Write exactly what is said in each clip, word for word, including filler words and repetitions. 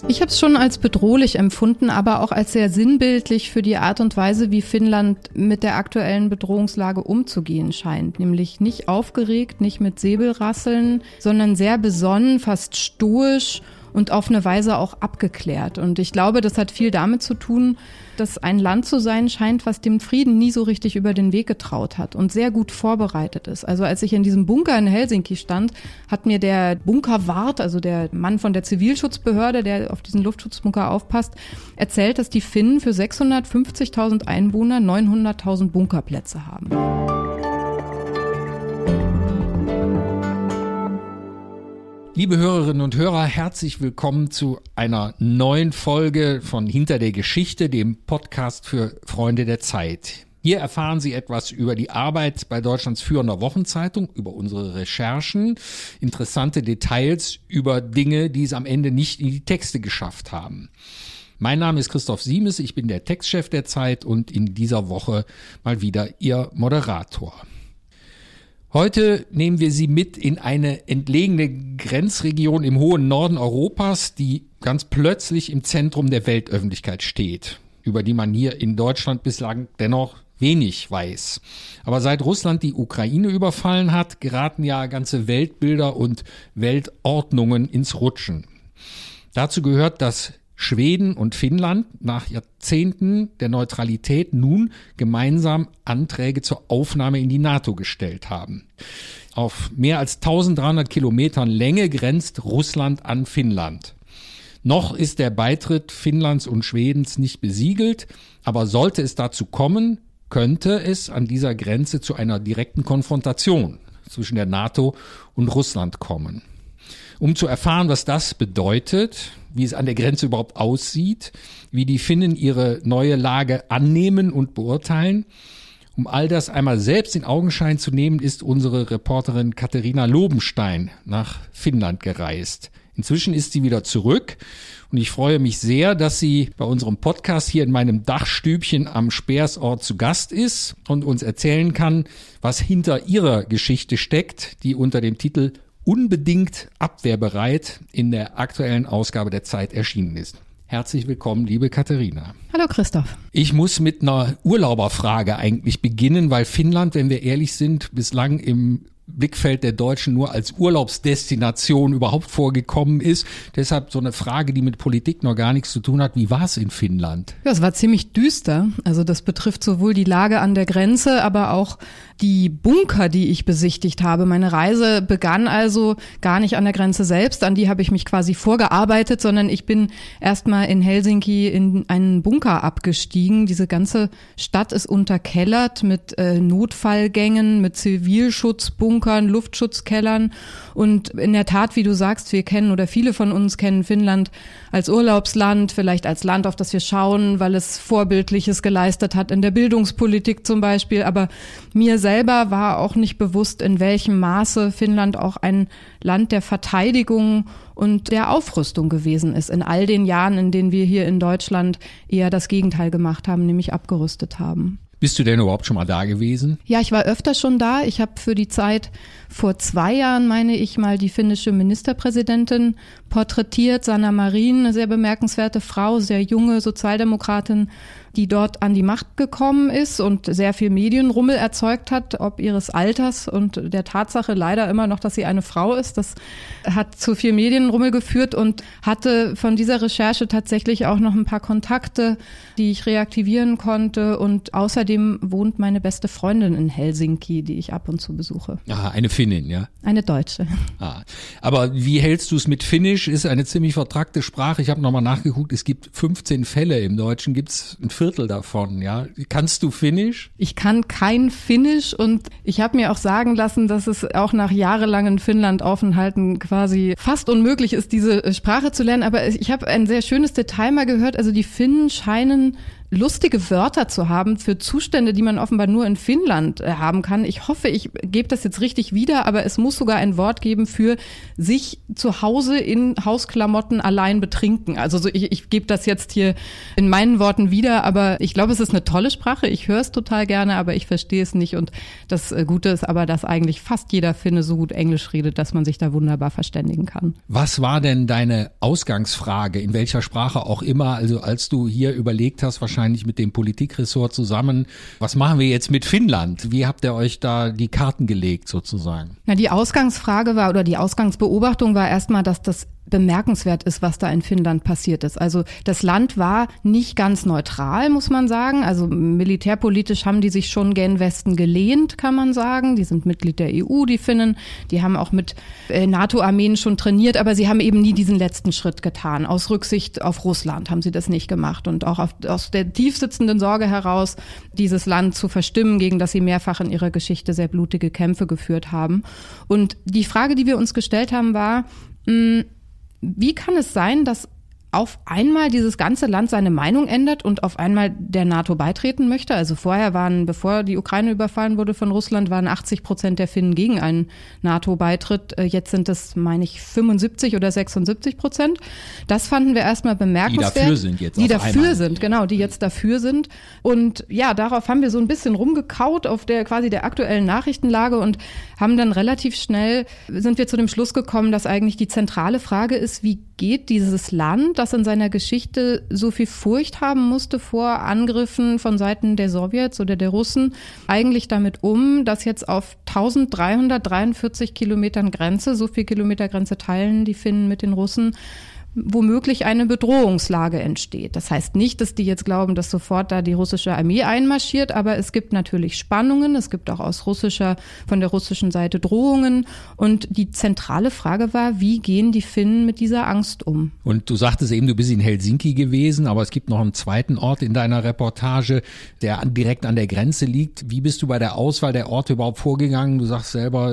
Ich habe es schon als bedrohlich empfunden, aber auch als sehr sinnbildlich für die Art und Weise, wie Finnland mit der aktuellen Bedrohungslage umzugehen scheint. Nämlich nicht aufgeregt, nicht mit Säbelrasseln, sondern sehr besonnen, fast stoisch und auf eine Weise auch abgeklärt. Und ich glaube, das hat viel damit zu tun, dass ein Land zu sein scheint, was dem Frieden nie so richtig über den Weg getraut hat und sehr gut vorbereitet ist. Also als ich in diesem Bunker in Helsinki stand, hat mir der Bunkerwart, also der Mann von der Zivilschutzbehörde, der auf diesen Luftschutzbunker aufpasst, erzählt, dass die Finnen für sechshundertfünfzigtausend Einwohner neunhunderttausend Bunkerplätze haben. Liebe Hörerinnen und Hörer, herzlich willkommen zu einer neuen Folge von Hinter der Geschichte, dem Podcast für Freunde der Zeit. Hier erfahren Sie etwas über die Arbeit bei Deutschlands führender Wochenzeitung, über unsere Recherchen, interessante Details über Dinge, die es am Ende nicht in die Texte geschafft haben. Mein Name ist Christoph Siemes, ich bin der Textchef der Zeit und in dieser Woche mal wieder Ihr Moderator. Heute nehmen wir Sie mit in eine entlegene Grenzregion im hohen Norden Europas, die ganz plötzlich im Zentrum der Weltöffentlichkeit steht, über die man hier in Deutschland bislang dennoch wenig weiß. Aber seit Russland die Ukraine überfallen hat, geraten ja ganze Weltbilder und Weltordnungen ins Rutschen. Dazu gehört, dass Schweden und Finnland nach Jahrzehnten der Neutralität nun gemeinsam Anträge zur Aufnahme in die NATO gestellt haben. Auf mehr als dreizehnhundert Kilometern Länge grenzt Russland an Finnland. Noch ist der Beitritt Finnlands und Schwedens nicht besiegelt, aber sollte es dazu kommen, könnte es an dieser Grenze zu einer direkten Konfrontation zwischen der NATO und Russland kommen. Um zu erfahren, was das bedeutet, wie es an der Grenze überhaupt aussieht, wie die Finnen ihre neue Lage annehmen und beurteilen, um all das einmal selbst in Augenschein zu nehmen, ist unsere Reporterin Katharina Lobenstein nach Finnland gereist. Inzwischen ist sie wieder zurück und ich freue mich sehr, dass sie bei unserem Podcast hier in meinem Dachstübchen am Speersort zu Gast ist und uns erzählen kann, was hinter ihrer Geschichte steckt, die unter dem Titel Unbedingt abwehrbereit in der aktuellen Ausgabe der Zeit erschienen ist. Herzlich willkommen, liebe Katharina. Hallo Christoph. Ich muss mit einer Urlauberfrage eigentlich beginnen, weil Finnland, wenn wir ehrlich sind, bislang im Blickfeld der Deutschen nur als Urlaubsdestination überhaupt vorgekommen ist. Deshalb so eine Frage, die mit Politik noch gar nichts zu tun hat. Wie war es in Finnland? Ja, es war ziemlich düster. Also das betrifft sowohl die Lage an der Grenze, aber auch die Bunker, die ich besichtigt habe. Meine Reise begann also gar nicht an der Grenze selbst, an die habe ich mich quasi vorgearbeitet, sondern ich bin erstmal in Helsinki in einen Bunker abgestiegen. Diese ganze Stadt ist unterkellert mit äh, Notfallgängen, mit Zivilschutzbunkern, Luftschutzkellern und in der Tat, wie du sagst, wir kennen oder viele von uns kennen Finnland als Urlaubsland, vielleicht als Land, auf das wir schauen, weil es Vorbildliches geleistet hat in der Bildungspolitik zum Beispiel, aber mir selber war auch nicht bewusst, in welchem Maße Finnland auch ein Land der Verteidigung und der Aufrüstung gewesen ist in all den Jahren, in denen wir hier in Deutschland eher das Gegenteil gemacht haben, nämlich abgerüstet haben. Bist du denn überhaupt schon mal da gewesen? Ja, ich war öfter schon da. Ich habe für die Zeit vor zwei Jahren, meine ich, mal die finnische Ministerpräsidentin porträtiert, Sanna Marin, eine sehr bemerkenswerte Frau, sehr junge Sozialdemokratin, die dort an die Macht gekommen ist und sehr viel Medienrummel erzeugt hat, ob ihres Alters und der Tatsache leider immer noch, dass sie eine Frau ist. Das hat zu viel Medienrummel geführt und hatte von dieser Recherche tatsächlich auch noch ein paar Kontakte, die ich reaktivieren konnte. Und außerdem wohnt meine beste Freundin in Helsinki, die ich ab und zu besuche. Ah, eine Finnin, ja? Eine Deutsche. Ah, aber wie hältst du es mit Finnisch? Ist eine ziemlich vertrackte Sprache. Ich habe nochmal nachgeguckt, es gibt fünfzehn Fälle im Deutschen, gibt es ein Viertel davon, ja. Kannst du Finnisch? Ich kann kein Finnisch und ich habe mir auch sagen lassen, dass es auch nach jahrelangen Finnland-Aufenthalten quasi fast unmöglich ist, diese Sprache zu lernen. Aber ich habe ein sehr schönes Detail mal gehört. Also die Finnen scheinen lustige Wörter zu haben für Zustände, die man offenbar nur in Finnland äh, haben kann. Ich hoffe, ich gebe das jetzt richtig wieder, aber es muss sogar ein Wort geben für sich zu Hause in Hausklamotten allein betrinken. Also so, ich, ich gebe das jetzt hier in meinen Worten wieder, aber ich glaube, es ist eine tolle Sprache. Ich höre es total gerne, aber ich verstehe es nicht. Und das äh, Gute ist aber, dass eigentlich fast jeder Finne so gut Englisch redet, dass man sich da wunderbar verständigen kann. Was war denn deine Ausgangsfrage, in welcher Sprache auch immer, also als du hier überlegt hast, wahrscheinlich mit dem Politikressort zusammen, was machen wir jetzt mit Finnland? Wie habt ihr euch da die Karten gelegt sozusagen? Na, die Ausgangsfrage war oder die Ausgangsbeobachtung war erstmal, dass das bemerkenswert ist, was da in Finnland passiert ist. Also das Land war nicht ganz neutral, muss man sagen. Also militärpolitisch haben die sich schon gen Westen gelehnt, kann man sagen. Die sind Mitglied der E U, die Finnen. Die haben auch mit äh, NATO-Armeen schon trainiert, aber sie haben eben nie diesen letzten Schritt getan. Aus Rücksicht auf Russland haben sie das nicht gemacht und auch auf, aus der tiefsitzenden Sorge heraus, dieses Land zu verstimmen, gegen das sie mehrfach in ihrer Geschichte sehr blutige Kämpfe geführt haben. Und die Frage, die wir uns gestellt haben, war, mh, wie kann es sein, dass auf einmal dieses ganze Land seine Meinung ändert und auf einmal der NATO beitreten möchte? Also vorher waren, bevor die Ukraine überfallen wurde von Russland, waren achtzig Prozent der Finnen gegen einen NATO-Beitritt. Jetzt sind es, meine ich, fünfundsiebzig oder sechsundsiebzig Prozent. Das fanden wir erstmal bemerkenswert. Die dafür sind jetzt. Die dafür einmal. sind, genau, die jetzt dafür sind. Und ja, darauf haben wir so ein bisschen rumgekaut auf der quasi der aktuellen Nachrichtenlage und haben dann relativ schnell, sind wir zu dem Schluss gekommen, dass eigentlich die zentrale Frage ist, wie geht dieses Land, das in seiner Geschichte so viel Furcht haben musste vor Angriffen von Seiten der Sowjets oder der Russen, eigentlich damit um, dass jetzt auf eintausenddreihundertdreiundvierzig Kilometern Grenze, so viel Kilometer Grenze teilen die Finnen mit den Russen, womöglich eine Bedrohungslage entsteht. Das heißt nicht, dass die jetzt glauben, dass sofort da die russische Armee einmarschiert, aber es gibt natürlich Spannungen, es gibt auch aus russischer, von der russischen Seite Drohungen und die zentrale Frage war, wie gehen die Finnen mit dieser Angst um? Und du sagtest eben, du bist in Helsinki gewesen, aber es gibt noch einen zweiten Ort in deiner Reportage, der direkt an der Grenze liegt. Wie bist du bei der Auswahl der Orte überhaupt vorgegangen? Du sagst selber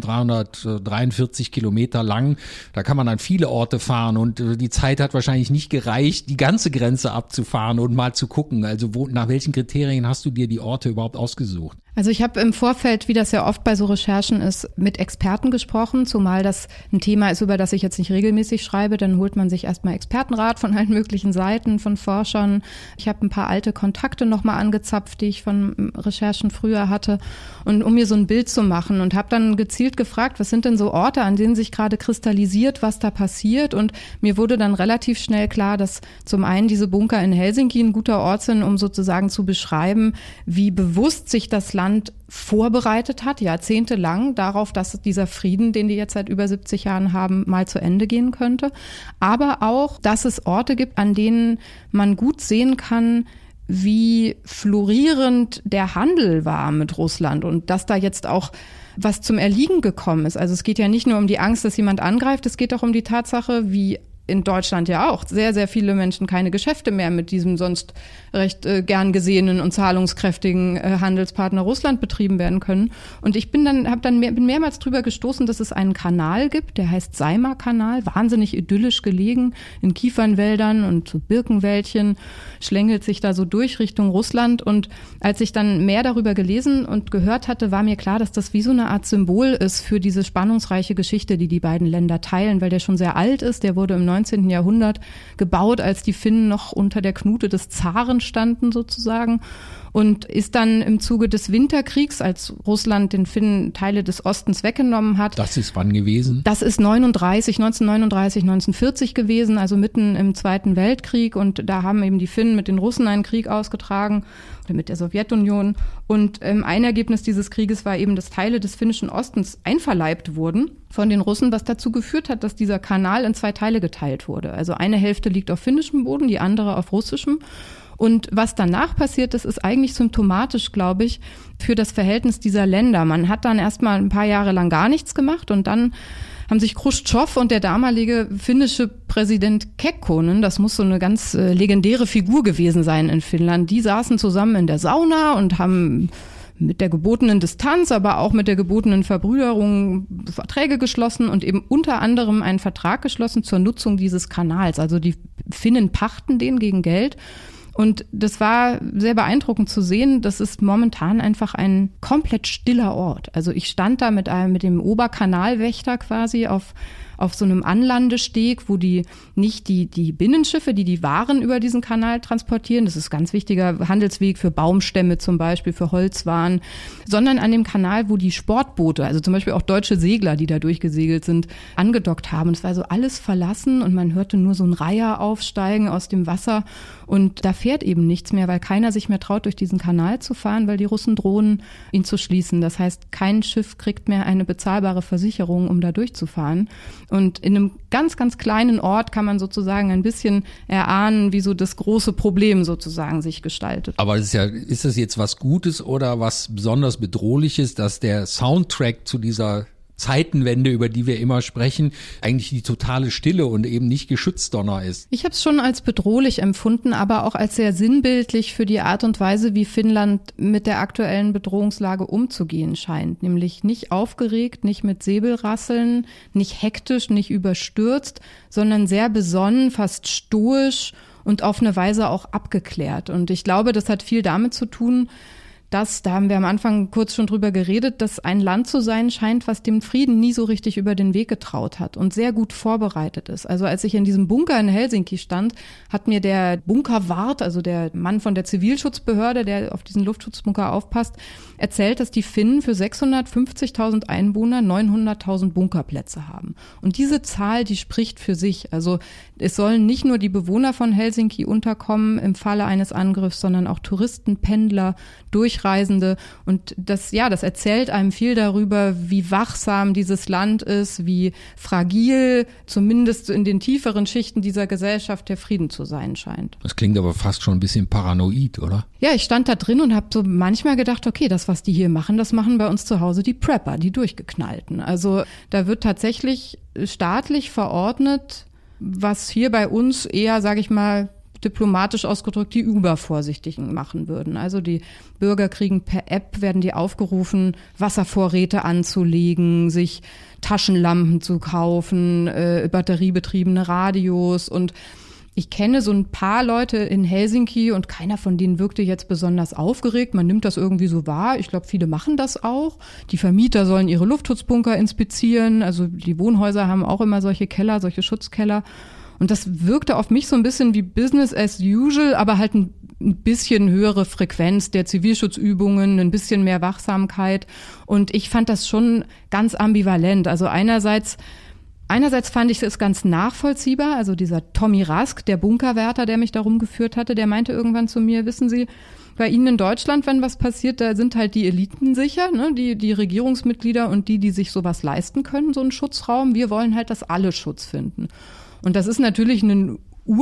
eintausenddreihundertdreiundvierzig Kilometer lang, da kann man an viele Orte fahren und die Zeit hat wahrscheinlich nicht gereicht, die ganze Grenze abzufahren und mal zu gucken. Also wo, nach welchen Kriterien hast du dir die Orte überhaupt ausgesucht? Also ich habe im Vorfeld, wie das ja oft bei so Recherchen ist, mit Experten gesprochen, zumal das ein Thema ist, über das ich jetzt nicht regelmäßig schreibe. Dann holt man sich erstmal Expertenrat von allen möglichen Seiten, von Forschern. Ich habe ein paar alte Kontakte nochmal angezapft, die ich von Recherchen früher hatte, und um mir so ein Bild zu machen, und habe dann gezielt gefragt, was sind denn so Orte, an denen sich gerade kristallisiert, was da passiert. Und mir wurde dann relativ schnell klar, dass zum einen diese Bunker in Helsinki ein guter Ort sind, um sozusagen zu beschreiben, wie bewusst sich das Land vorbereitet hat, jahrzehntelang, darauf, dass dieser Frieden, den die jetzt seit über siebzig Jahren haben, mal zu Ende gehen könnte. Aber auch, dass es Orte gibt, an denen man gut sehen kann, wie florierend der Handel war mit Russland und dass da jetzt auch was zum Erliegen gekommen ist. Also es geht ja nicht nur um die Angst, dass jemand angreift, es geht auch um die Tatsache, wie in Deutschland ja auch sehr, sehr viele Menschen keine Geschäfte mehr mit diesem sonst recht äh, gern gesehenen und zahlungskräftigen äh, Handelspartner Russland betrieben werden können. Und ich bin dann, habe dann mehr, bin mehrmals drüber gestoßen, dass es einen Kanal gibt, der heißt Saimaa-Kanal, wahnsinnig idyllisch gelegen in Kiefernwäldern und so Birkenwäldchen, schlängelt sich da so durch Richtung Russland. Und als ich dann mehr darüber gelesen und gehört hatte, war mir klar, dass das wie so eine Art Symbol ist für diese spannungsreiche Geschichte, die die beiden Länder teilen, weil der schon sehr alt ist. Der wurde im neunzehnten Jahrhundert gebaut, als die Finnen noch unter der Knute des Zaren standen sozusagen, und ist dann im Zuge des Winterkriegs, als Russland den Finnen Teile des Ostens weggenommen hat. Das ist wann gewesen? Das ist neununddreißig, neunzehnhundertneununddreißig, neunzehnhundertvierzig gewesen, also mitten im Zweiten Weltkrieg, und da haben eben die Finnen mit den Russen einen Krieg ausgetragen oder mit der Sowjetunion, und ähm, ein Ergebnis dieses Krieges war eben, dass Teile des finnischen Ostens einverleibt wurden von den Russen, was dazu geführt hat, dass dieser Kanal in zwei Teile geteilt wurde. Also eine Hälfte liegt auf finnischem Boden, die andere auf russischem. Und was danach passiert ist, ist eigentlich symptomatisch, glaube ich, für das Verhältnis dieser Länder. Man hat dann erstmal ein paar Jahre lang gar nichts gemacht, und dann haben sich Chruschtschow und der damalige finnische Präsident Kekkonen, das muss so eine ganz äh, legendäre Figur gewesen sein in Finnland, die saßen zusammen in der Sauna und haben mit der gebotenen Distanz, aber auch mit der gebotenen Verbrüderung Verträge geschlossen und eben unter anderem einen Vertrag geschlossen zur Nutzung dieses Kanals. Also die Finnen pachten den gegen Geld. Und das war sehr beeindruckend zu sehen. Das ist momentan einfach ein komplett stiller Ort. Also ich stand da mit einem, mit dem Oberkanalwächter quasi auf auf so einem Anlandesteg, wo die nicht die die Binnenschiffe, die die Waren über diesen Kanal transportieren, das ist ein ganz wichtiger Handelsweg für Baumstämme zum Beispiel, für Holzwaren, sondern an dem Kanal, wo die Sportboote, also zum Beispiel auch deutsche Segler, die da durchgesegelt sind, angedockt haben. Es war so alles verlassen und man hörte nur so ein Reiher aufsteigen aus dem Wasser und da fährt eben nichts mehr, weil keiner sich mehr traut, durch diesen Kanal zu fahren, weil die Russen drohen, ihn zu schließen. Das heißt, kein Schiff kriegt mehr eine bezahlbare Versicherung, um da durchzufahren. Und in einem ganz, ganz kleinen Ort kann man sozusagen ein bisschen erahnen, wie so das große Problem sozusagen sich gestaltet. Aber ist ja, ist das jetzt was Gutes oder was besonders Bedrohliches, dass der Soundtrack zu dieser Zeitenwende, über die wir immer sprechen, eigentlich die totale Stille und eben nicht Geschützdonner ist? Ich habe es schon als bedrohlich empfunden, aber auch als sehr sinnbildlich für die Art und Weise, wie Finnland mit der aktuellen Bedrohungslage umzugehen scheint. Nämlich nicht aufgeregt, nicht mit Säbelrasseln, nicht hektisch, nicht überstürzt, sondern sehr besonnen, fast stoisch und auf eine Weise auch abgeklärt. Und ich glaube, das hat viel damit zu tun, dass, da haben wir am Anfang kurz schon drüber geredet, dass ein Land zu sein scheint, was dem Frieden nie so richtig über den Weg getraut hat und sehr gut vorbereitet ist. Also als ich in diesem Bunker in Helsinki stand, hat mir der Bunkerwart, also der Mann von der Zivilschutzbehörde, der auf diesen Luftschutzbunker aufpasst, erzählt, dass die Finnen für sechshundertfünfzigtausend Einwohner neunhunderttausend Bunkerplätze haben. Und diese Zahl, die spricht für sich. Also es sollen nicht nur die Bewohner von Helsinki unterkommen im Falle eines Angriffs, sondern auch Touristen, Pendler, Durchreisende. Und das, ja, das erzählt einem viel darüber, wie wachsam dieses Land ist, wie fragil, zumindest in den tieferen Schichten dieser Gesellschaft, der Frieden zu sein scheint. Das klingt aber fast schon ein bisschen paranoid, oder? Ja, ich stand da drin und habe so manchmal gedacht, okay, das, was die hier machen, das machen bei uns zu Hause die Prepper, die Durchgeknallten. Also da wird tatsächlich staatlich verordnet, was hier bei uns eher, sage ich mal, diplomatisch ausgedrückt, die Übervorsichtigen machen würden. Also die Bürger kriegen per App, werden die aufgerufen, Wasservorräte anzulegen, sich Taschenlampen zu kaufen, äh, batteriebetriebene Radios. Und ich kenne so ein paar Leute in Helsinki und keiner von denen wirkte jetzt besonders aufgeregt. Man nimmt das irgendwie so wahr. Ich glaube, viele machen das auch. Die Vermieter sollen ihre Luftschutzbunker inspizieren. Also die Wohnhäuser haben auch immer solche Keller, solche Schutzkeller. Und das wirkte auf mich so ein bisschen wie Business as usual, aber halt ein bisschen höhere Frequenz der Zivilschutzübungen, ein bisschen mehr Wachsamkeit. Und ich fand das schon ganz ambivalent. Also einerseits, einerseits fand ich es ganz nachvollziehbar. Also dieser Tommy Rask, der Bunkerwärter, der mich da rumgeführt hatte, der meinte irgendwann zu mir, wissen Sie, bei Ihnen in Deutschland, wenn was passiert, da sind halt die Eliten sicher, ne? die, die Regierungsmitglieder und die, die sich sowas leisten können, so einen Schutzraum. Wir wollen halt, dass alle Schutz finden. Und das ist natürlich ein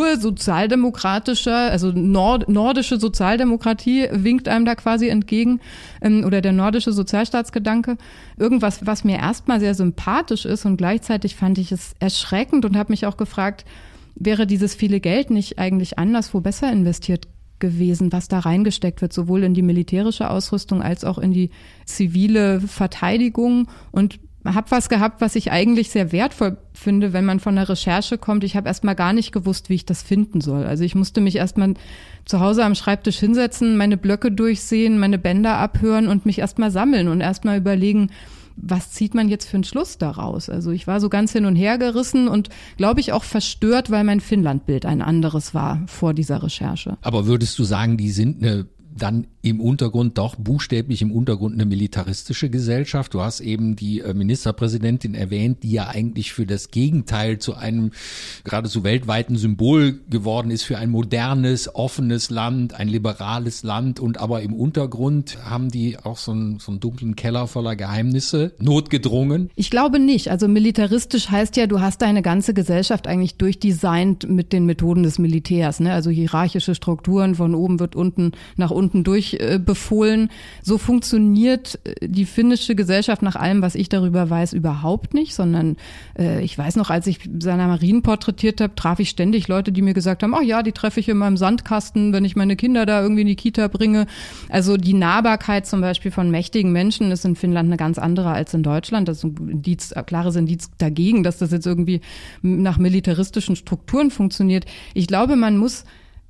ursozialdemokratischer, also nord, nordische Sozialdemokratie winkt einem da quasi entgegen, ähm, oder der nordische Sozialstaatsgedanke. Irgendwas, was mir erstmal sehr sympathisch ist und gleichzeitig fand ich es erschreckend und habe mich auch gefragt, wäre dieses viele Geld nicht eigentlich anderswo besser investiert gewesen, was da reingesteckt wird, sowohl in die militärische Ausrüstung als auch in die zivile Verteidigung, und habe was gehabt, was ich eigentlich sehr wertvoll finde, wenn man von der Recherche kommt. Ich habe erstmal gar nicht gewusst, wie ich das finden soll. Also ich musste mich erstmal zu Hause am Schreibtisch hinsetzen, meine Blöcke durchsehen, meine Bänder abhören und mich erstmal sammeln und erstmal überlegen, was zieht man jetzt für einen Schluss daraus? Also ich war so ganz hin und her gerissen und glaube ich auch verstört, weil mein Finnlandbild ein anderes war vor dieser Recherche. Aber würdest du sagen, die sind eine dann im Untergrund doch buchstäblich im Untergrund eine militaristische Gesellschaft? Du hast eben die Ministerpräsidentin erwähnt, die ja eigentlich für das Gegenteil zu einem geradezu weltweiten Symbol geworden ist, für ein modernes, offenes Land, ein liberales Land, und aber im Untergrund haben die auch so einen, so einen dunklen Keller voller Geheimnisse, notgedrungen? Ich glaube nicht. Also militaristisch heißt ja, du hast deine ganze Gesellschaft eigentlich durchdesignt mit den Methoden des Militärs, ne? Also hierarchische Strukturen, von oben wird unten nach unten durchbefohlen. So funktioniert die finnische Gesellschaft nach allem, was ich darüber weiß, überhaupt nicht, sondern äh, ich weiß noch, als ich Sanna Marin porträtiert habe, traf ich ständig Leute, die mir gesagt haben, ach ja, die treffe ich in meinem Sandkasten, wenn ich meine Kinder da irgendwie in die Kita bringe. Also die Nahbarkeit zum Beispiel von mächtigen Menschen ist in Finnland eine ganz andere als in Deutschland. Das ist ein Indiz, ein klares Indiz dagegen, dass das jetzt irgendwie nach militaristischen Strukturen funktioniert. Ich glaube, man muss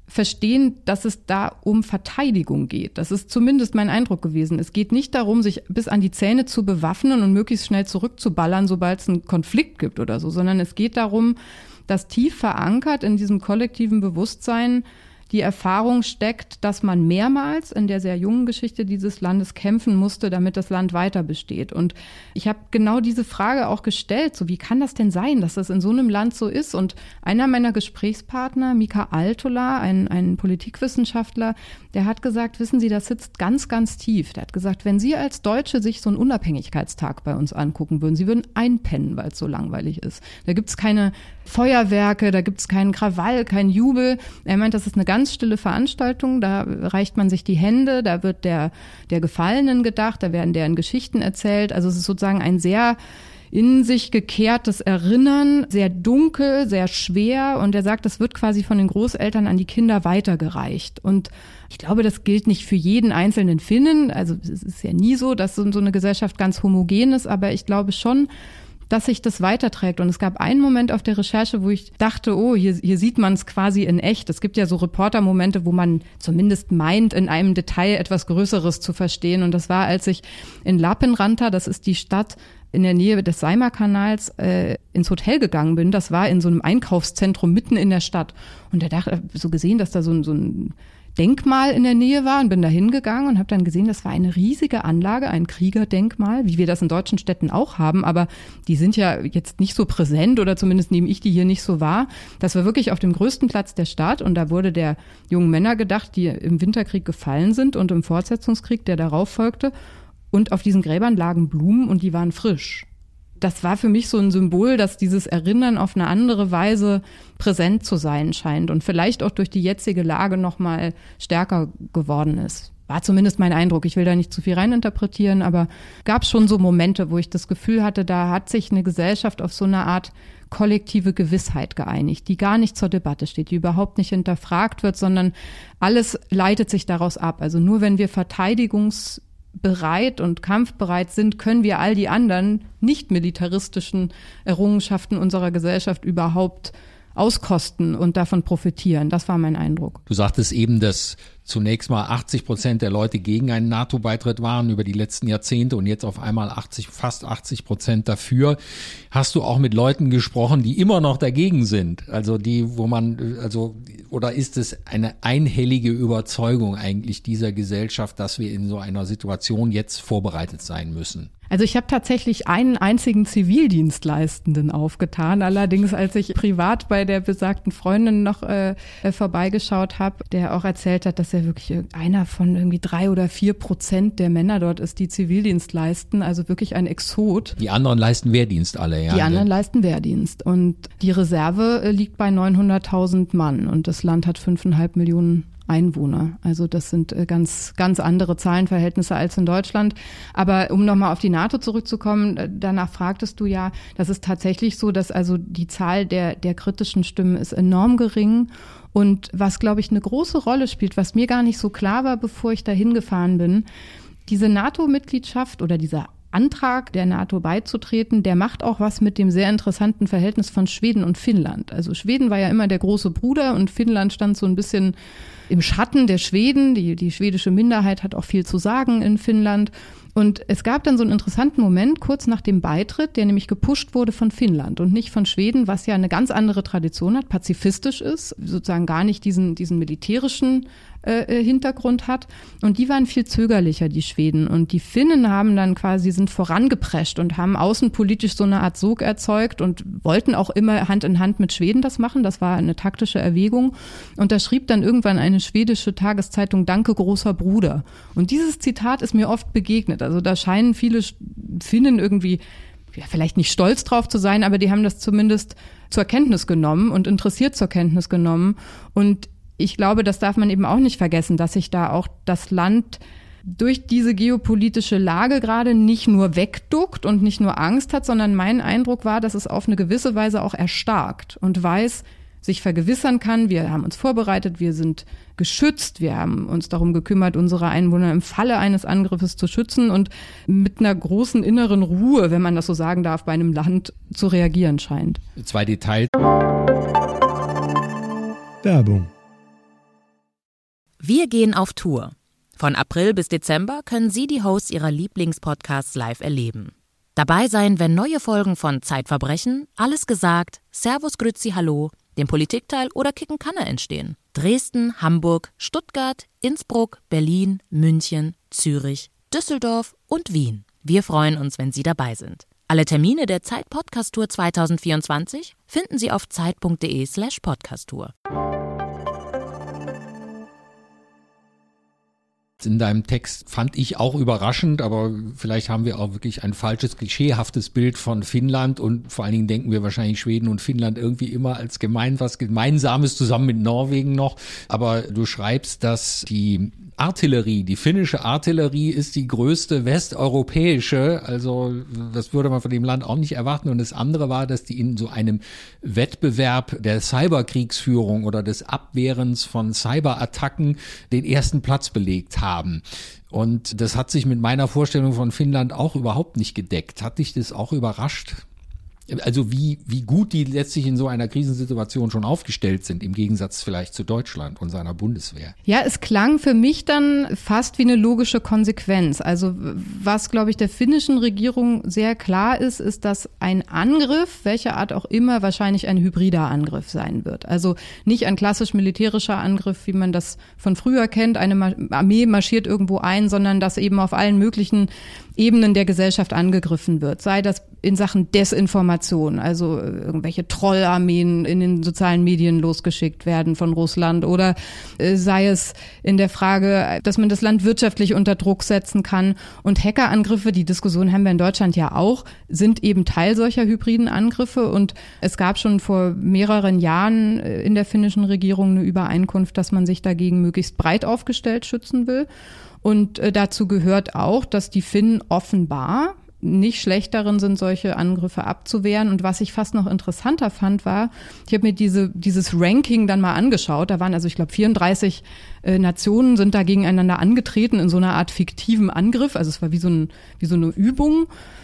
verstehen, dass es da um Verteidigung geht. Das ist zumindest mein Eindruck gewesen. Es geht nicht darum, sich bis an die Zähne zu bewaffnen und möglichst schnell zurückzuballern, sobald es einen Konflikt gibt oder so, sondern es geht darum, dass tief verankert in diesem kollektiven Bewusstsein die Erfahrung steckt, dass man mehrmals in der sehr jungen Geschichte dieses Landes kämpfen musste, damit das Land weiter besteht. Und ich habe genau diese Frage auch gestellt, so wie kann das denn sein, dass das in so einem Land so ist? Und einer meiner Gesprächspartner, Mika Altola, ein, ein Politikwissenschaftler, der hat gesagt, wissen Sie, das sitzt ganz, ganz tief. Der hat gesagt, wenn Sie als Deutsche sich so einen Unabhängigkeitstag bei uns angucken würden, Sie würden einpennen, weil es so langweilig ist. Da gibt es keine Feuerwerke, da gibt es keinen Krawall, keinen Jubel. Er meint, das ist eine ganz stille Veranstaltung, da reicht man sich die Hände, da wird der, der Gefallenen gedacht, da werden deren Geschichten erzählt. Also es ist sozusagen ein sehr in sich gekehrtes Erinnern, sehr dunkel, sehr schwer. Und er sagt, das wird quasi von den Großeltern an die Kinder weitergereicht. Und ich glaube, das gilt nicht für jeden einzelnen Finnen. Also es ist ja nie so, dass so eine Gesellschaft ganz homogen ist, aber ich glaube schon, dass sich das weiterträgt. Und es gab einen Moment auf der Recherche, wo ich dachte, oh, hier, hier sieht man es quasi in echt. Es gibt ja so Reportermomente, wo man zumindest meint, in einem Detail etwas Größeres zu verstehen. Und das war, als ich in Lappeenranta, das ist die Stadt in der Nähe des Saimaa-Kanals, äh, ins Hotel gegangen bin. Das war in so einem Einkaufszentrum mitten in der Stadt. Und da dachte ich, so gesehen, dass da so ein, so ein Denkmal in der Nähe war und bin da hingegangen und habe dann gesehen, das war eine riesige Anlage, ein Kriegerdenkmal, wie wir das in deutschen Städten auch haben, aber die sind ja jetzt nicht so präsent oder zumindest nehme ich die hier nicht so wahr. Das war wirklich auf dem größten Platz der Stadt und da wurde der jungen Männer gedacht, die im Winterkrieg gefallen sind und im Fortsetzungskrieg, der darauf folgte. Und auf diesen Gräbern lagen Blumen und die waren frisch. Das war für mich so ein Symbol, dass dieses Erinnern auf eine andere Weise präsent zu sein scheint und vielleicht auch durch die jetzige Lage noch mal stärker geworden ist. War zumindest mein Eindruck. Ich will da nicht zu viel reininterpretieren, aber gab schon so Momente, wo ich das Gefühl hatte, da hat sich eine Gesellschaft auf so eine Art kollektive Gewissheit geeinigt, die gar nicht zur Debatte steht, die überhaupt nicht hinterfragt wird, sondern alles leitet sich daraus ab. Also nur wenn wir Verteidigungs bereit und kampfbereit sind, können wir all die anderen nicht militaristischen Errungenschaften unserer Gesellschaft überhaupt auskosten und davon profitieren. Das war mein Eindruck. Du sagtest eben, dass zunächst mal achtzig Prozent der Leute gegen einen NATO-Beitritt waren über die letzten Jahrzehnte und jetzt auf einmal achtzig, fast achtzig Prozent dafür. Hast du auch mit Leuten gesprochen, die immer noch dagegen sind? Also die, wo man, also, oder ist es eine einhellige Überzeugung eigentlich dieser Gesellschaft, dass wir in so einer Situation jetzt vorbereitet sein müssen? Also ich habe tatsächlich einen einzigen Zivildienstleistenden aufgetan. Allerdings, als ich privat bei der besagten Freundin noch äh, vorbeigeschaut habe, der auch erzählt hat, dass er wirklich einer von irgendwie drei oder vier Prozent der Männer dort ist, die Zivildienst leisten. Also wirklich ein Exot. Die anderen leisten Wehrdienst alle, ja? Die anderen leisten Wehrdienst. Und die Reserve liegt bei neunhunderttausend Mann. Und das Land hat fünfeinhalb Millionen Einwohner. Also das sind ganz, ganz andere Zahlenverhältnisse als in Deutschland. Aber um nochmal auf die NATO zurückzukommen, danach fragtest du ja, das ist tatsächlich so, dass also die Zahl der, der kritischen Stimmen ist enorm gering. Und was, glaube ich, eine große Rolle spielt, was mir gar nicht so klar war, bevor ich da hingefahren bin, diese NATO-Mitgliedschaft oder dieser Antrag der NATO beizutreten, der macht auch was mit dem sehr interessanten Verhältnis von Schweden und Finnland. Also Schweden war ja immer der große Bruder und Finnland stand so ein bisschen im Schatten der Schweden. Die, die schwedische Minderheit hat auch viel zu sagen in Finnland. Und es gab dann so einen interessanten Moment kurz nach dem Beitritt, der nämlich gepusht wurde von Finnland und nicht von Schweden, was ja eine ganz andere Tradition hat, pazifistisch ist, sozusagen gar nicht diesen, diesen militärischen äh, Hintergrund hat. Und die waren viel zögerlicher, die Schweden. Und die Finnen haben dann quasi, sind vorangeprescht und haben außenpolitisch so eine Art Sog erzeugt und wollten auch immer Hand in Hand mit Schweden das machen. Das war eine taktische Erwägung. Und da schrieb dann irgendwann eine schwedische Tageszeitung, Danke, großer Bruder. Und dieses Zitat ist mir oft begegnet. Also da scheinen viele Finnen irgendwie, ja, vielleicht nicht stolz drauf zu sein, aber die haben das zumindest zur Kenntnis genommen und interessiert zur Kenntnis genommen. Und ich glaube, das darf man eben auch nicht vergessen, dass sich da auch das Land durch diese geopolitische Lage gerade nicht nur wegduckt und nicht nur Angst hat, sondern mein Eindruck war, dass es auf eine gewisse Weise auch erstarkt und weiß, sich vergewissern kann, wir haben uns vorbereitet, wir sind geschützt, wir haben uns darum gekümmert, unsere Einwohner im Falle eines Angriffes zu schützen und mit einer großen inneren Ruhe, wenn man das so sagen darf, bei einem Land zu reagieren scheint. Zwei Details. Werbung. Wir gehen auf Tour. Von April bis Dezember können Sie die Hosts Ihrer Lieblingspodcasts live erleben. Dabei sein, wenn neue Folgen von Zeitverbrechen, Alles gesagt, Servus Grüezi Hallo, dem Politikteil oder Kicken Kanne entstehen. Dresden, Hamburg, Stuttgart, Innsbruck, Berlin, München, Zürich, Düsseldorf und Wien. Wir freuen uns, wenn Sie dabei sind. Alle Termine der Zeit-Podcast-Tour zwanzig vierundzwanzig finden Sie auf zeit.de slash podcasttour. In deinem Text fand ich auch überraschend, aber vielleicht haben wir auch wirklich ein falsches, klischeehaftes Bild von Finnland und vor allen Dingen denken wir wahrscheinlich Schweden und Finnland irgendwie immer als gemein, was Gemeinsames zusammen mit Norwegen noch. Aber du schreibst, dass die Artillerie, die finnische Artillerie ist die größte westeuropäische, also das würde man von dem Land auch nicht erwarten. Und das andere war, dass die in so einem Wettbewerb der Cyberkriegsführung oder des Abwehrens von Cyberattacken den ersten Platz belegt haben. Und das hat sich mit meiner Vorstellung von Finnland auch überhaupt nicht gedeckt. Hat dich das auch überrascht? Also wie, wie gut die letztlich in so einer Krisensituation schon aufgestellt sind, im Gegensatz vielleicht zu Deutschland und seiner Bundeswehr. Ja, es klang für mich dann fast wie eine logische Konsequenz. Also was, glaube ich, der finnischen Regierung sehr klar ist, ist, dass ein Angriff, welcher Art auch immer, wahrscheinlich ein hybrider Angriff sein wird. Also nicht ein klassisch militärischer Angriff, wie man das von früher kennt, eine Armee marschiert irgendwo ein, sondern dass eben auf allen möglichen Ebenen der Gesellschaft angegriffen wird. Sei das in Sachen Desinformation, also irgendwelche Trollarmeen in den sozialen Medien losgeschickt werden von Russland, oder äh, sei es in der Frage, dass man das Land wirtschaftlich unter Druck setzen kann. Und Hackerangriffe, die Diskussion haben wir in Deutschland ja auch, sind eben Teil solcher hybriden Angriffe. Und es gab schon vor mehreren Jahren in der finnischen Regierung eine Übereinkunft, dass man sich dagegen möglichst breit aufgestellt schützen will. Und äh, dazu gehört auch, dass die Finnen offenbar nicht schlecht darin sind, solche Angriffe abzuwehren. Und was ich fast noch interessanter fand, war, ich habe mir diese dieses Ranking dann mal angeschaut. Da waren also, ich glaube, vierunddreißig äh, Nationen sind da gegeneinander angetreten in so einer Art fiktiven Angriff. Also es war wie so, ein, wie so eine Übung.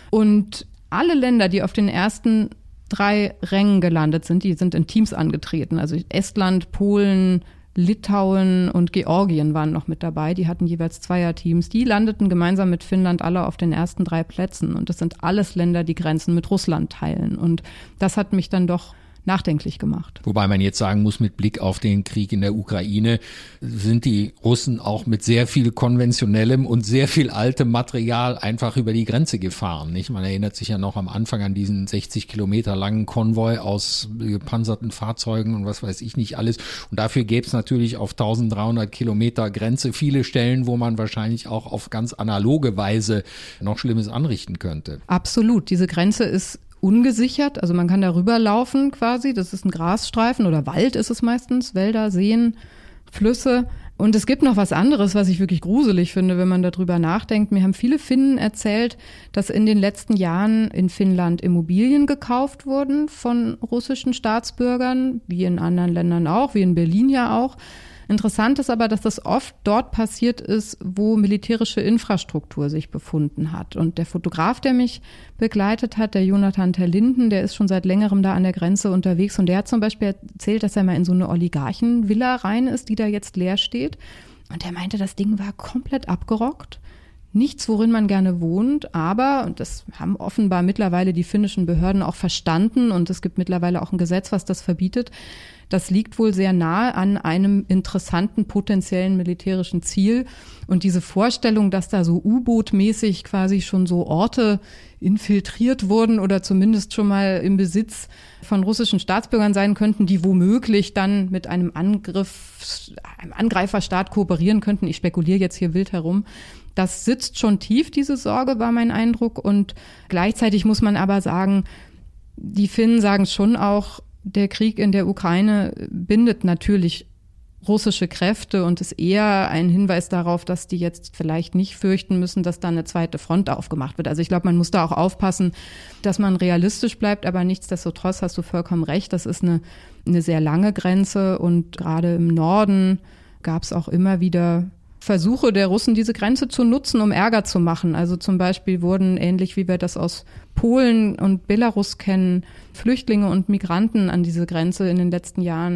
Und alle Länder, die auf den ersten drei Rängen gelandet sind, die sind in Teams angetreten. Also Estland, Polen, Litauen und Georgien waren noch mit dabei. Die hatten jeweils Zweierteams. Die landeten gemeinsam mit Finnland alle auf den ersten drei Plätzen. Und das sind alles Länder, die Grenzen mit Russland teilen. Und das hat mich dann doch nachdenklich gemacht. Wobei man jetzt sagen muss, mit Blick auf den Krieg in der Ukraine sind die Russen auch mit sehr viel konventionellem und sehr viel altem Material einfach über die Grenze gefahren. Nicht? Man erinnert sich ja noch am Anfang an diesen sechzig Kilometer langen Konvoi aus gepanzerten Fahrzeugen und was weiß ich nicht alles. Und dafür gäbe es natürlich auf dreizehnhundert Kilometer Grenze viele Stellen, wo man wahrscheinlich auch auf ganz analoge Weise noch Schlimmes anrichten könnte. Absolut. Diese Grenze ist ungesichert, also man kann da rüberlaufen quasi, das ist ein Grasstreifen oder Wald ist es meistens, Wälder, Seen, Flüsse. Und es gibt noch was anderes, was ich wirklich gruselig finde, wenn man darüber nachdenkt. Mir haben viele Finnen erzählt, dass in den letzten Jahren in Finnland Immobilien gekauft wurden von russischen Staatsbürgern, wie in anderen Ländern auch, wie in Berlin ja auch. Interessant ist aber, dass das oft dort passiert ist, wo militärische Infrastruktur sich befunden hat. Und der Fotograf, der mich begleitet hat, der Jonathan Terlinden, der ist schon seit längerem da an der Grenze unterwegs. Und der hat zum Beispiel erzählt, dass er mal in so eine Oligarchenvilla rein ist, die da jetzt leer steht. Und er meinte, das Ding war komplett abgerockt. Nichts, worin man gerne wohnt, aber, und das haben offenbar mittlerweile die finnischen Behörden auch verstanden, und es gibt mittlerweile auch ein Gesetz, was das verbietet, das liegt wohl sehr nahe an einem interessanten potenziellen militärischen Ziel. Und diese Vorstellung, dass da so U-Boot-mäßig quasi schon so Orte infiltriert wurden oder zumindest schon mal im Besitz von russischen Staatsbürgern sein könnten, die womöglich dann mit einem Angriff, einem Angreiferstaat kooperieren könnten. Ich spekuliere jetzt hier wild herum. Das sitzt schon tief, diese Sorge, war mein Eindruck. Und gleichzeitig muss man aber sagen, die Finnen sagen schon auch, der Krieg in der Ukraine bindet natürlich russische Kräfte und ist eher ein Hinweis darauf, dass die jetzt vielleicht nicht fürchten müssen, dass da eine zweite Front aufgemacht wird. Also ich glaube, man muss da auch aufpassen, dass man realistisch bleibt, aber nichtsdestotrotz hast du vollkommen recht, das ist eine, eine sehr lange Grenze und gerade im Norden gab es auch immer wieder Versuche der Russen, diese Grenze zu nutzen, um Ärger zu machen. Also zum Beispiel wurden, ähnlich wie wir das aus Polen und Belarus kennen, Flüchtlinge und Migranten an diese Grenze in den letzten Jahren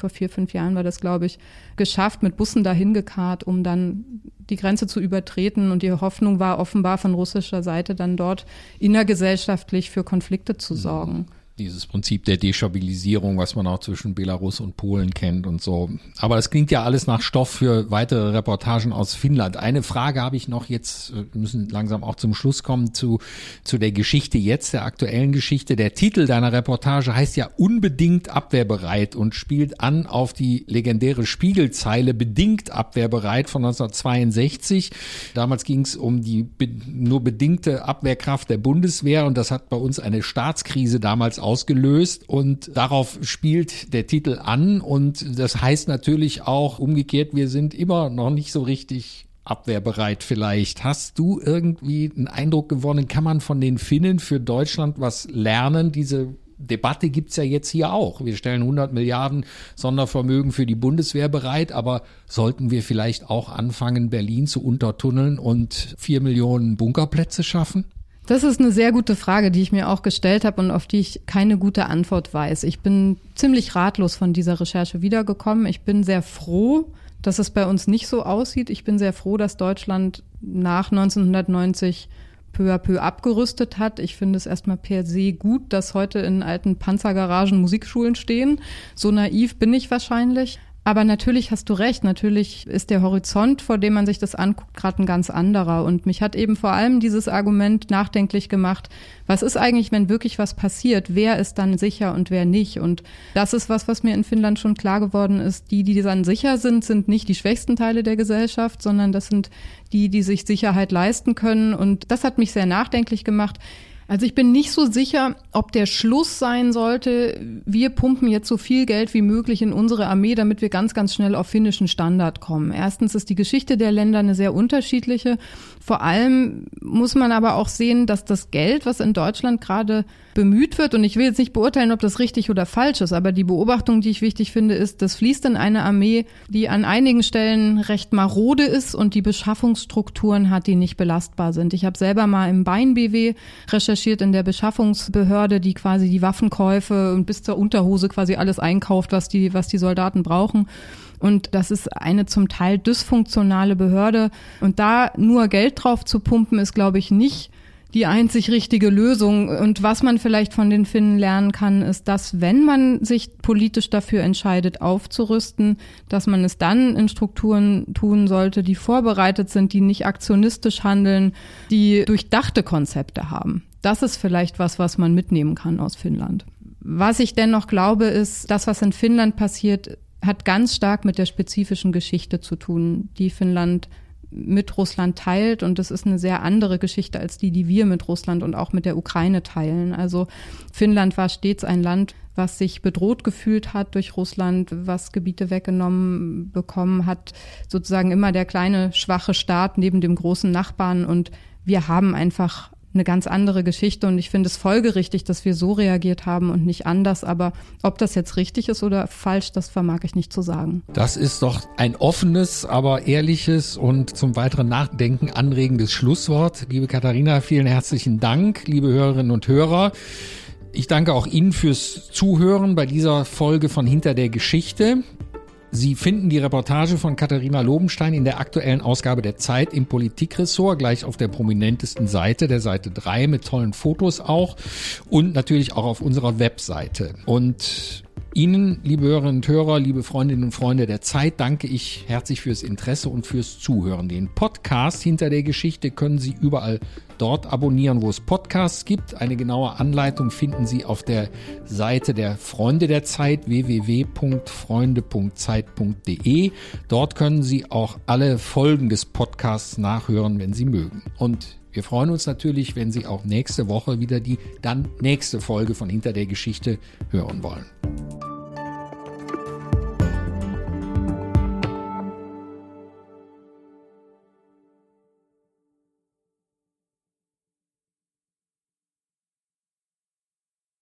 vor vier, fünf Jahren war das, glaube ich, geschafft, mit Bussen dahin gekarrt, um dann die Grenze zu übertreten. Und die Hoffnung war offenbar von russischer Seite dann dort innergesellschaftlich für Konflikte zu sorgen. Dieses Prinzip der Destabilisierung, was man auch zwischen Belarus und Polen kennt und so. Aber das klingt ja alles nach Stoff für weitere Reportagen aus Finnland. Eine Frage habe ich noch jetzt, wir müssen langsam auch zum Schluss kommen, zu, zu der Geschichte jetzt, der aktuellen Geschichte. Der Titel deiner Reportage heißt ja unbedingt abwehrbereit und spielt an auf die legendäre Spiegelzeile bedingt abwehrbereit von neunzehnhundertzweiundsechzig. Damals ging es um die be- nur bedingte Abwehrkraft der Bundeswehr und das hat bei uns eine Staatskrise damals ausgelöst und darauf spielt der Titel an und das heißt natürlich auch umgekehrt, wir sind immer noch nicht so richtig abwehrbereit vielleicht. Hast du irgendwie einen Eindruck gewonnen, kann man von den Finnen für Deutschland was lernen? Diese Debatte gibt's ja jetzt hier auch. Wir stellen hundert Milliarden Sondervermögen für die Bundeswehr bereit, aber sollten wir vielleicht auch anfangen, Berlin zu untertunneln und vier Millionen Bunkerplätze schaffen? Das ist eine sehr gute Frage, die ich mir auch gestellt habe und auf die ich keine gute Antwort weiß. Ich bin ziemlich ratlos von dieser Recherche wiedergekommen. Ich bin sehr froh, dass es bei uns nicht so aussieht. Ich bin sehr froh, dass Deutschland nach neunzehnhundertneunzig peu à peu abgerüstet hat. Ich finde es erstmal per se gut, dass heute in alten Panzergaragen Musikschulen stehen. So naiv bin ich wahrscheinlich. Aber natürlich hast du recht, natürlich ist der Horizont, vor dem man sich das anguckt, gerade ein ganz anderer. Und mich hat eben vor allem dieses Argument nachdenklich gemacht, was ist eigentlich, wenn wirklich was passiert? Wer ist dann sicher und wer nicht? Und das ist was, was mir in Finnland schon klar geworden ist. Die, die dann sicher sind, sind nicht die schwächsten Teile der Gesellschaft, sondern das sind die, die sich Sicherheit leisten können. Und das hat mich sehr nachdenklich gemacht. Also ich bin nicht so sicher, ob der Schluss sein sollte, wir pumpen jetzt so viel Geld wie möglich in unsere Armee, damit wir ganz, ganz schnell auf finnischen Standard kommen. Erstens ist die Geschichte der Länder eine sehr unterschiedliche. Vor allem muss man aber auch sehen, dass das Geld, was in Deutschland gerade bemüht wird, und ich will jetzt nicht beurteilen, ob das richtig oder falsch ist, aber die Beobachtung, die ich wichtig finde, ist, das fließt in eine Armee, die an einigen Stellen recht marode ist und die Beschaffungsstrukturen hat, die nicht belastbar sind. Ich habe selber mal im Bein-B W recherchiert, in der Beschaffungsbehörde, die quasi die Waffenkäufe und bis zur Unterhose quasi alles einkauft, was die, was die Soldaten brauchen. Und das ist eine zum Teil dysfunktionale Behörde. Und da nur Geld drauf zu pumpen, ist, glaube ich, nicht die einzig richtige Lösung. Und was man vielleicht von den Finnen lernen kann, ist, dass wenn man sich politisch dafür entscheidet, aufzurüsten, dass man es dann in Strukturen tun sollte, die vorbereitet sind, die nicht aktionistisch handeln, die durchdachte Konzepte haben. Das ist vielleicht was, was man mitnehmen kann aus Finnland. Was ich dennoch glaube, ist, das, was in Finnland passiert, hat ganz stark mit der spezifischen Geschichte zu tun, die Finnland mit Russland teilt. Und das ist eine sehr andere Geschichte als die, die wir mit Russland und auch mit der Ukraine teilen. Also Finnland war stets ein Land, was sich bedroht gefühlt hat durch Russland, was Gebiete weggenommen bekommen hat, sozusagen immer der kleine, schwache Staat neben dem großen Nachbarn. Und wir haben einfach eine ganz andere Geschichte und ich finde es folgerichtig, dass wir so reagiert haben und nicht anders. Aber ob das jetzt richtig ist oder falsch, das vermag ich nicht zu sagen. Das ist doch ein offenes, aber ehrliches und zum weiteren Nachdenken anregendes Schlusswort. Liebe Katharina, vielen herzlichen Dank, liebe Hörerinnen und Hörer. Ich danke auch Ihnen fürs Zuhören bei dieser Folge von Hinter der Geschichte. Sie finden die Reportage von Katharina Lobenstein in der aktuellen Ausgabe der Zeit im Politikressort, gleich auf der prominentesten Seite, der Seite drei, mit tollen Fotos auch und natürlich auch auf unserer Webseite. Und Ihnen, liebe Hörerinnen und Hörer, liebe Freundinnen und Freunde der Zeit, danke ich herzlich fürs Interesse und fürs Zuhören. Den Podcast Hinter der Geschichte können Sie überall dort abonnieren, wo es Podcasts gibt. Eine genaue Anleitung finden Sie auf der Seite der Freunde der Zeit, w w w punkt freunde punkt zeit punkt d e. Dort können Sie auch alle Folgen des Podcasts nachhören, wenn Sie mögen. Und wir freuen uns natürlich, wenn Sie auch nächste Woche wieder die dann nächste Folge von Hinter der Geschichte hören wollen.